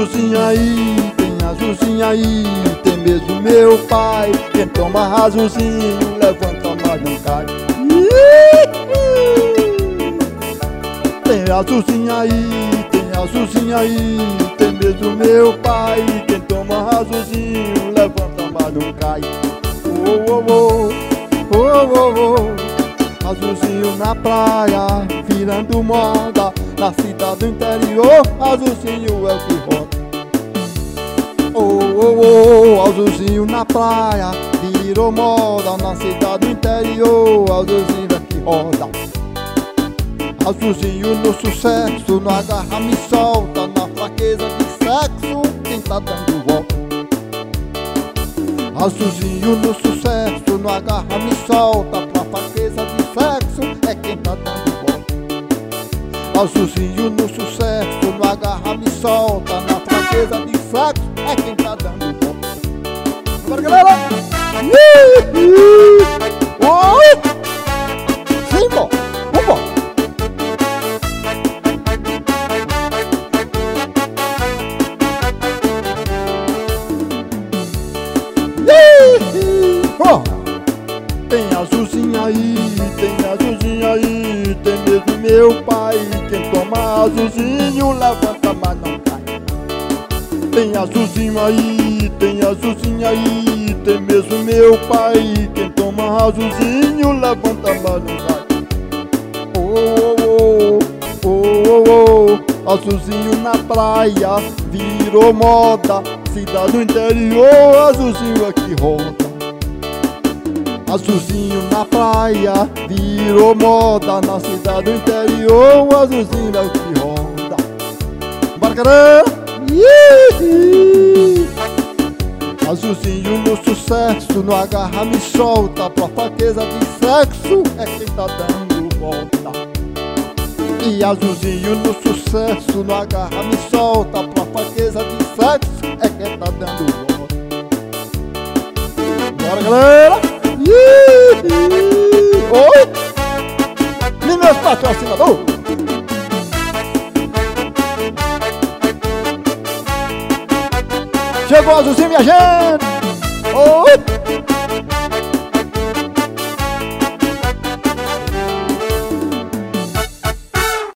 azulzinho aí, tem azulzinho aí, tem mesmo meu pai. Quem toma azulzinho levanta, mas não cai. Tem azulzinho aí, tem azulzinho aí, tem mesmo meu pai. Quem toma azulzinho levanta, mas não cai. Oh, oh, oh, oh, oh, oh. Azulzinho na praia, virando moda. Na cidade do interior, azulzinho é o que roda. Oh, oh, oh, azulzinho na praia, virou moda. Na cidade do interior, azulzinho é o que roda. Azulzinho no sucesso, no agarra me solta. Na fraqueza de sexo, quem tá dando volta. Azulzinho no sucesso, no agarra me solta. Pra fraqueza de sexo, é quem tá dando volta. Azulzinho no sucesso, no agarra me solta. Na fraqueza de sexo, é quem tá dando volta. Bora, galera! Oi! Sim, bom! Vambora! Tem azulzinho aí, tem azulzinho aí, tem mesmo meu pai. Quem toma azulzinho levanta, mas não cai. Tem azulzinho aí, tem azulzinho aí, tem mesmo meu pai. Quem toma azulzinho levanta, mas não cai. Oh, oh, oh, oh, oh, oh. Azulzinho na praia, virou moda. Cidade do interior, azulzinho é que roda. Azulzinho na praia, virou moda. Na cidade do interior, azulzinho é o que roda. Bora, galera! Azulzinho no sucesso, no agarra me solta. Pra fraqueza de sexo, é quem tá dando volta. E azulzinho no sucesso, no agarra me solta. Pra fraqueza de sexo, é quem tá dando volta. Bora, galera! Oi! E meus patrocinadores? Chegou o azulzinho, minha gente! Oi!